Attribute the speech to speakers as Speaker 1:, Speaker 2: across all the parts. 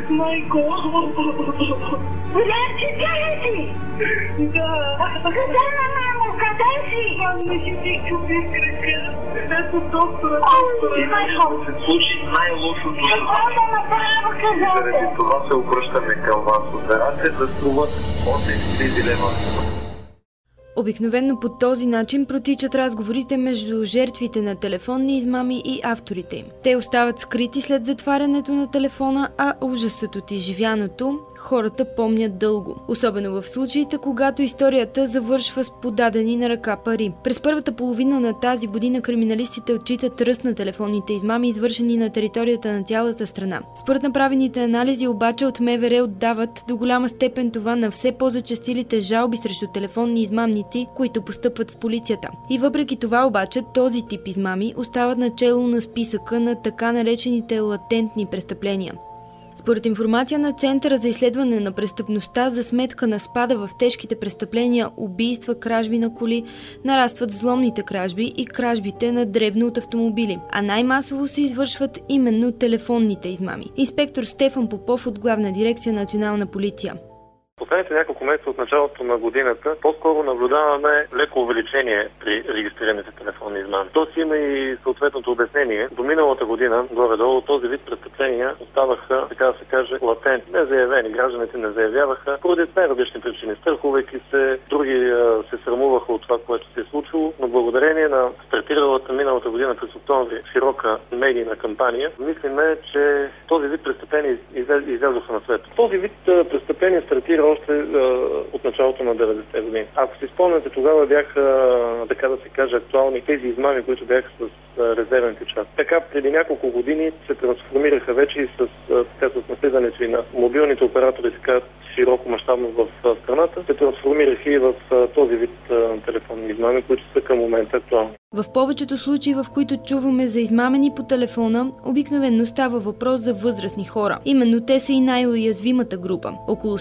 Speaker 1: Майко!
Speaker 2: Левче, къде си?
Speaker 1: Да!
Speaker 2: Къде на мамо? Къде си?
Speaker 1: Мама си ти чуби кръка. Ето доктора.
Speaker 2: Майко!
Speaker 3: Се случи най-лошото.
Speaker 2: Какво да направя, кажете?
Speaker 3: Заради това се обръщаме към вас. Операция да струват 8000 лева.
Speaker 4: Обикновено по този начин протичат разговорите между жертвите на телефонни измами и авторите им. Те остават скрити след затварянето на телефона, а ужасът от изживяното хората помнят дълго. Особено в случаите, когато историята завършва с подадени на ръка пари. През първата половина на тази година криминалистите отчитат ръст на телефонните измами, извършени на територията на цялата страна. Според направените анализи обаче от МВР отдават до голяма степен това на все по-зачестилите жалби срещу телефонни измамници, които постъпват в полицията. И въпреки това обаче този тип измами остават начело на списъка на така наречените латентни престъпления. Според информация на Центъра за изследване на престъпността, за сметка на спада в тежките престъпления, убийства, кражби на коли, нарастват взломните кражби и кражбите на дребно от автомобили, а най-масово се извършват именно телефонните измами. Инспектор Стефан Попов от Главна дирекция Национална полиция.
Speaker 5: Последните няколко месеца от началото на годината по-скоро наблюдаваме леко увеличение при регистрираните телефонни измами. То си има и съответното обяснение. До миналата година, горе-долу, този вид престъпления оставаха, така да се каже, латентни, незаявени. Гражданите не заявяваха поради най-различни причини. Страхувайки се, други се срамуваха от това, което се е случило, но благодарение на стартиралата миналата година през октомври широка медийна кампания, мислиме, че този вид престъпления излязоха на свет. Този вид престъпления стартира още от началото на 90-те години. Ако си спомняте, тогава бяха, така да се каже, актуални тези измами, които бяха с резервен печат. Така преди няколко години се трансформираха вече и с навлизането и на мобилните оператори, така широко мащабно в страната, се трансформираха и в този вид телефонни измами, които са към момента актуални.
Speaker 4: В повечето случаи, в които чуваме за измамени по телефона, обикновено става въпрос за възрастни хора. Именно те са и най-уязвимата група – около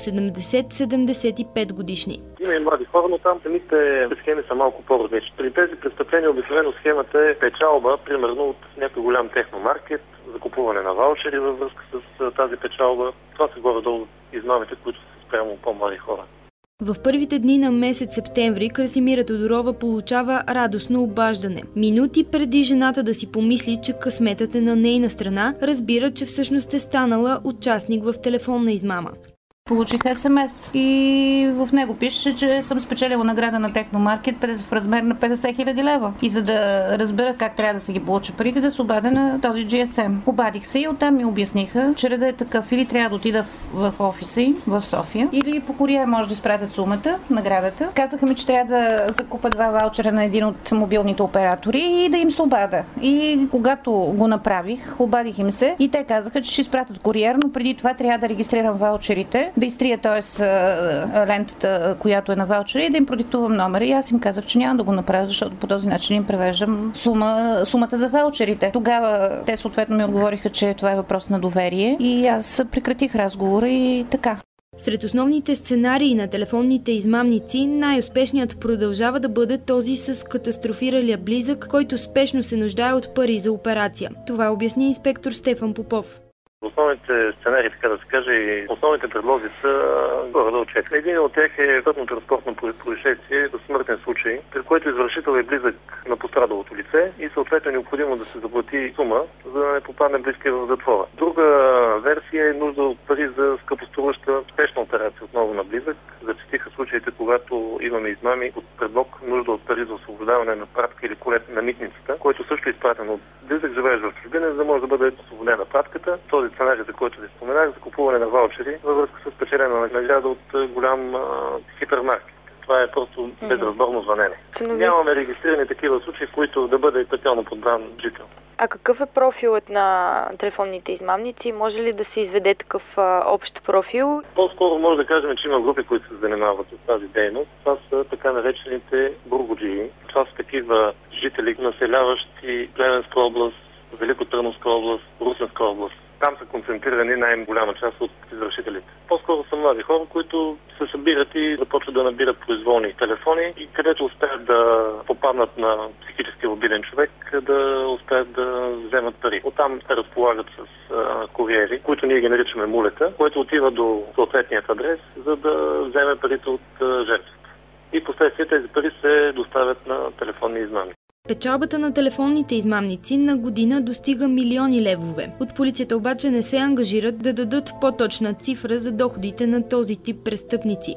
Speaker 4: 70-75 годишни.
Speaker 5: Има и млади хора, но там самите схеми са малко по-различни. При тези престъпления обикновено схемата е печалба, примерно от някой голям техномаркет, закупуване на ваучери във връзка с тази печалба. Това са горе-долу измамите, които са спрямо по-млади хора.
Speaker 4: В първите дни на месец септември Красимира Тодорова получава радостно обаждане. Минути преди жената да си помисли, че късметът е на нейна страна, разбира, че всъщност е станала участник в телефонна измама.
Speaker 6: Получих СМС и в него пише, че съм спечелила награда на Техномаркет в размер на 50 000 лева. И за да разбера как трябва да се ги получа парите, да се обадя на този GSM. Обадих се и оттам ми обясниха, че редът е такъв: или трябва да отида в офиса им в София, или по куриер може да изпратят сумата, наградата. Казаха ми, че трябва да закупа 2 ваучера на един от мобилните оператори и да им се обада. И когато го направих, обадих им се и те казаха, че ще изпратят куриер, но преди това трябва да регистрирам ваучерите, да изтрия, т.е. лентата, която е на ваучера, и да им продиктувам номера. И аз им казах, че няма да го направя, защото по този начин им превеждам сумата за ваучерите. Тогава те съответно ми отговориха, че това е въпрос на доверие и аз прекратих разговора и така.
Speaker 4: Сред основните сценарии на телефонните измамници, най-успешният продължава да бъде този с катастрофиралия близък, който спешно се нуждае от пари за операция. Това обясни инспектор Стефан Попов.
Speaker 5: Основните сценарии, така да се каже, и основните предлози са горе-долу 4. Един от тях е пътно-транспортно происшествие за смъртен случай, при което извършител е близък на пострадалото лице и съответно е необходимо да се заплати сума, за да не попадне близкия в затвора. Друга версия е нужда от пари за скъпоструваща спешна операция отново на близък. Зачестиха случаите, когато имаме измами от предлог нужда от пари за освобождаване на пратка или колет на митницата, който също е изпратен от близък, живеещ в чужбина, за да може да бъде освободена пратката. Този сценарий, за който ви споменах, за купуване на ваучери във връзка с печелена награда от голям хипермаркет. Това е просто безразборно звънене. Нямаме регистрирани такива случаи, в които да бъде специално подбран жител.
Speaker 7: А какъв е профилът на телефонните измамници? Може ли да се изведе такъв общ профил?
Speaker 5: По-скоро може да кажем, че има групи, които се занимават с тази дейност. Това са така наречените бургоджии. Това са такива жители, населяващи Плевенска област, Великотърновска област, Русенска област. там са концентрирани най-голяма част от извършителите. По-скоро са млади хора, които се събират и започват да набират произволни телефони и където успеят да попаднат на психически обиден човек, да успеят да вземат пари. Оттам те разполагат с куриери, които ние ги наричаме мулета, който отива до съответният адрес, за да вземе парите от жертвата. И последствие тези пари се доставят на телефонни измами.
Speaker 4: Печалбата на телефонните измамници на година достига милиони левове. От полицията обаче не се ангажират да дадат по-точна цифра за доходите на този тип престъпници.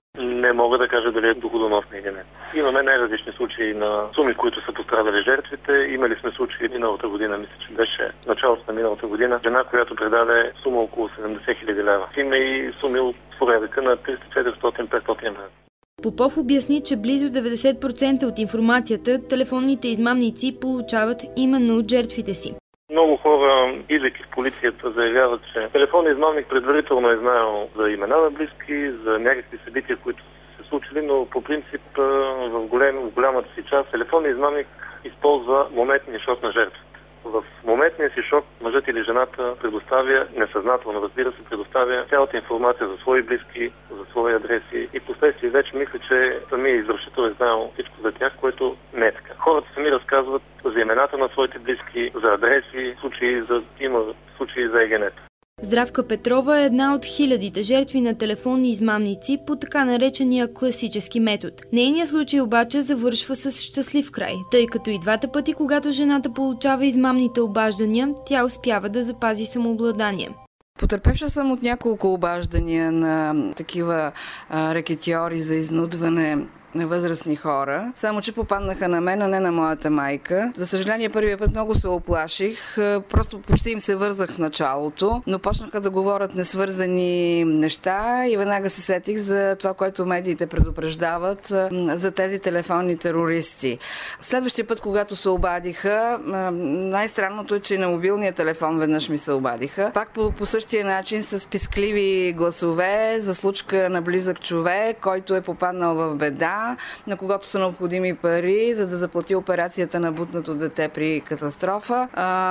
Speaker 5: Не мога да кажа дали е доходоносна или не. Имаме най-различни случаи на суми, които са пострадали жертвите. Имали сме случаи миналата година, мисля, че беше началото на миналата година, жена, която предаде сума около 70 000 лева. Има и суми от порядъка на 300, 400, 500 лева.
Speaker 4: Попов обясни, че близо 90% от информацията телефонните измамници получават именно от жертвите си.
Speaker 5: Много хора, идвайки в полицията, заявяват, че телефонният измамник предварително е знаел за имена на близки, за някакви събития, които са се случили, но по принцип в голямата си част телефонният измамник използва моментния шок на жертвата. В моментния си шок мъжът или жената предоставя, несъзнателно разбира се, предоставя цялата информация за свои близки, за свои адреси и последствие вече мисля, че самият извършител е знаел всичко за тях, което не е така. Хората сами разказват за имената на своите близки, за адреси, има случаи за егенет.
Speaker 4: Здравка Петрова е една от хилядите жертви на телефонни измамници по така наречения класически метод. Нейният случай обаче завършва с щастлив край, тъй като и двата пъти, когато жената получава измамните обаждания, тя успява да запази самообладание.
Speaker 8: Потърпевша съм от няколко обаждания на такива рекетьори за изнудване на възрастни хора, само че попаднаха на мен, а не на моята майка. За съжаление, първия път много се оплаших, просто почти им се вързах в началото, но почнаха да говорят несвързани неща и веднага се сетих за това, което медиите предупреждават за тези телефонни терористи. Следващия път, когато се обадиха, най-странното е, че на мобилния телефон веднъж ми се обадиха. Пак по същия начин с пискливи гласове за случка на близък човек, който е попаднал в беда, на когото са необходими пари, за да заплати операцията на бутнато дете при катастрофа.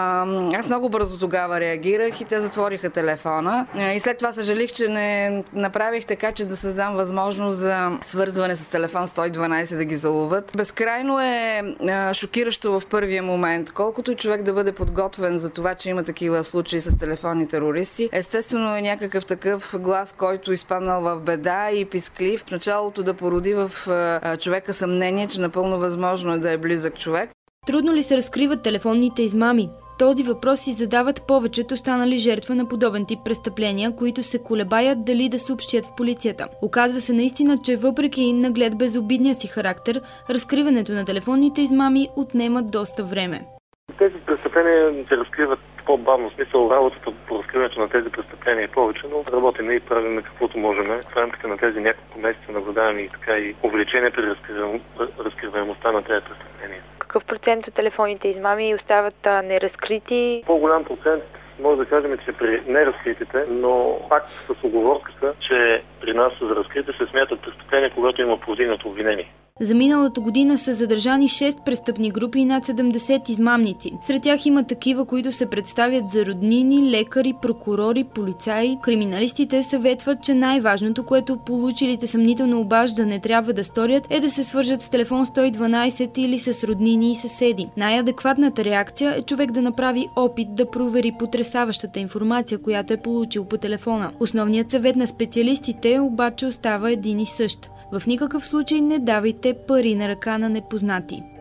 Speaker 8: Аз много бързо тогава реагирах и те затвориха телефона. И след това съжалих, че не направих така, че да създам възможност за свързване с телефон 112 да ги заловят. Безкрайно е шокиращо в първия момент. Колкото и човек да бъде подготвен за това, че има такива случаи с телефонни терористи, естествено е някакъв такъв глас, който изпаднал в беда и писклив. В началото да породи в човека съмнение, че напълно възможно е да е близък човек.
Speaker 4: Трудно ли се разкриват телефонните измами? Този въпрос си задават повечето станали жертва на подобен тип престъпления, които се колебаят дали да съобщят в полицията. Оказва се наистина, че въпреки наглед безобидния си характер, разкриването на телефонните измами отнема доста време.
Speaker 5: Тези престъпления се разкриват по-бавно, смисъл работата по разкриването на тези престъпления е повече, но работим и правим каквото можем. В рамките на тези няколко месеца наблюдаваме и така и увеличение при разкриваемостта на тези престъпления.
Speaker 7: Какъв процент от телефонните измами остават неразкрити?
Speaker 5: По-голям процент може да кажем, че при неразкритите, но пак с уговорката, че при нас за разкрити се смятат престъпления, когато има повдигнато обвинение.
Speaker 4: За миналата година са задържани 6 престъпни групи и над 70 измамници. Сред тях има такива, които се представят за роднини, лекари, прокурори, полицаи. Криминалистите съветват, че най-важното, което получилите съмнително обаждане трябва да сторят, е да се свържат с телефон 112 или с роднини и съседи. Най-адекватната реакция е човек да направи опит да провери потресаващата информация, която е получил по телефона. Основният съвет на специалистите обаче остава един и същ. В никакъв случай не давайте пари на ръка на непознати.